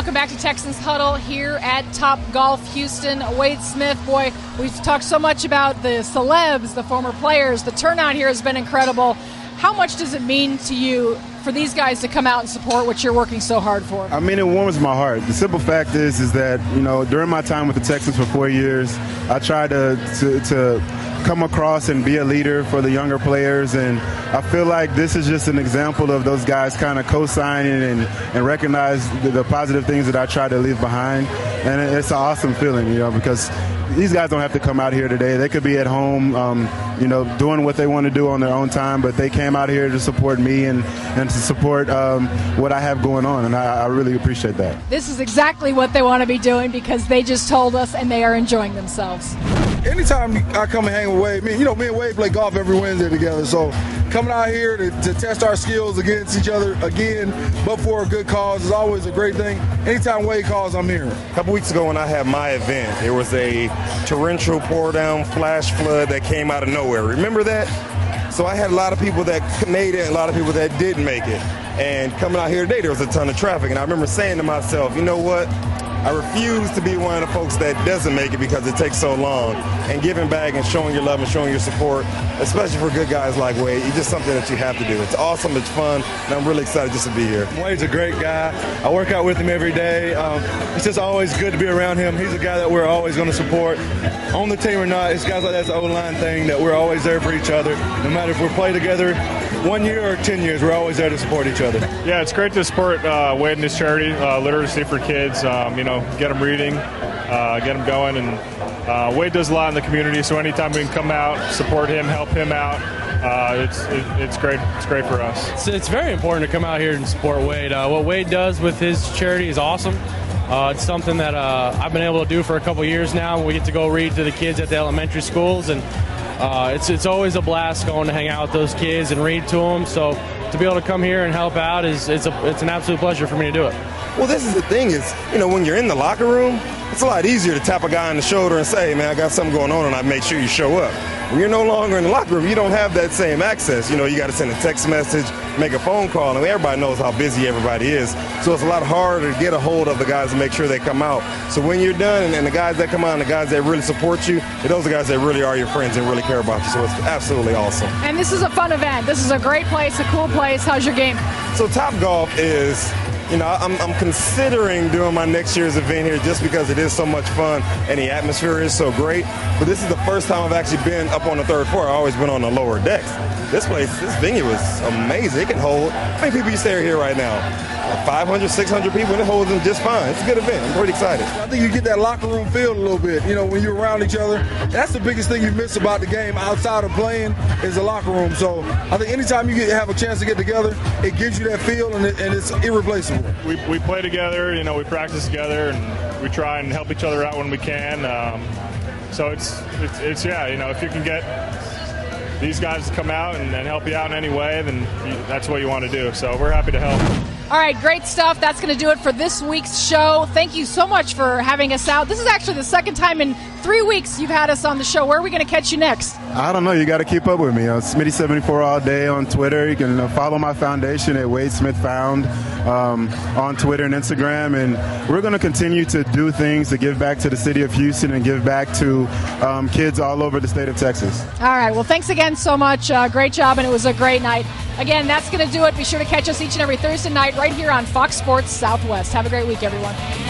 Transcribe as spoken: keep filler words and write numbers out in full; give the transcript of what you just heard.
Welcome back to Texans Huddle here at Top Golf Houston. Wade Smith, boy, we've talked so much about the celebs, the former players. The turnout here has been incredible. How much does it mean to you for these guys to come out and support what you're working so hard for? I mean, it warms my heart. The simple fact is, is that, you know, during my time with the Texans for four years, I tried to, to, to come across and be a leader for the younger players, and I feel like this is just an example of those guys kind of co-signing and, and recognize the, the positive things that I try to leave behind, and it's an awesome feeling, you know, because these guys don't have to come out here today. They could be at home, um, you know, doing what they want to do on their own time, but they came out here to support me and, and to support um, what I have going on, and I, I really appreciate that. This is exactly what they want to be doing because they just told us, and they are enjoying themselves. Anytime I come and hang with Wade, me, you know, me and Wade play golf every Wednesday together, so coming out here to, to test our skills against each other again, but for a good cause, is always a great thing. Anytime Wade calls, I'm here. A couple weeks ago when I had my event, there was a torrential pour-down flash flood that came out of nowhere. Remember that? So I had a lot of people that made it and a lot of people that didn't make it. And coming out here today, there was a ton of traffic. And I remember saying to myself, you know what? I refuse to be one of the folks that doesn't make it because it takes so long. And giving back and showing your love and showing your support, especially for good guys like Wade, it's just something that you have to do. It's awesome, it's fun, and I'm really excited just to be here. Wade's a great guy. I work out with him every day. Um, it's just always good to be around him. He's a guy that we're always going to support. On the team or not, it's guys like that's the O-line thing, that we're always there for each other. No matter if we play together one year or ten years, we're always there to support each other. Yeah, it's great to support uh, Wade and his charity, uh, Literacy for Kids. Um, you know, get them reading, uh, get them going, and uh, Wade does a lot in the community. So anytime we can come out, support him, help him out, uh, it's it, it's great. It's great for us. It's, it's very important to come out here and support Wade. Uh, what Wade does with his charity is awesome. Uh, it's something that uh, I've been able to do for a couple years now. We get to go read to the kids at the elementary schools, and uh, it's it's always a blast going to hang out with those kids and read to them. So to be able to come here and help out is it's a it's an absolute pleasure for me to do it. Well, this is the thing is, you know, when you're in the locker room, it's a lot easier to tap a guy on the shoulder and say, hey, man, I got something going on, and I make sure you show up. When you're no longer in the locker room, you don't have that same access. You know, you got to send a text message, make a phone call, and everybody knows how busy everybody is. So it's a lot harder to get a hold of the guys and make sure they come out. So when you're done, and, and the guys that come out and the guys that really support you, those are the guys that really are your friends and really care about you. So it's absolutely awesome. And this is a fun event. This is a great place, a cool place. How's your game? So Top Golf is... You know, I'm, I'm considering doing my next year's event here just because it is so much fun and the atmosphere is so great. But this is the first time I've actually been up on the third floor. I've always been on the lower decks. This place, this venue is amazing. It can hold, how many people you stay here right now? five hundred, six hundred people, and it holds them just fine. It's a good event. I'm pretty excited. I think you get that locker room feel a little bit, you know, when you're around each other. That's the biggest thing you miss about the game outside of playing is the locker room. So I think anytime you get have a chance to get together, it gives you that feel, and, it, and it's irreplaceable. We, we play together, you know, we practice together, and we try and help each other out when we can. Um, so it's, it's, it's, yeah, you know, if you can get these guys to come out and, and help you out in any way, then you, that's what you want to do. So we're happy to help. All right, great stuff. That's going to do it for this week's show. Thank you so much for having us out. This is actually the second time in three weeks you've had us on the show. Where are we going to catch you next? I don't know. You got to keep up with me. Uh, Smitty seventy-four all day on Twitter. You can uh, follow my foundation at Wade Smith Found um, on Twitter and Instagram. And we're going to continue to do things to give back to the city of Houston and give back to um, kids all over the state of Texas. All right. Well, thanks again so much. Uh, great job, and it was a great night. Again, that's going to do it. Be sure to catch us each and every Thursday night right here on Fox Sports Southwest. Have a great week, everyone.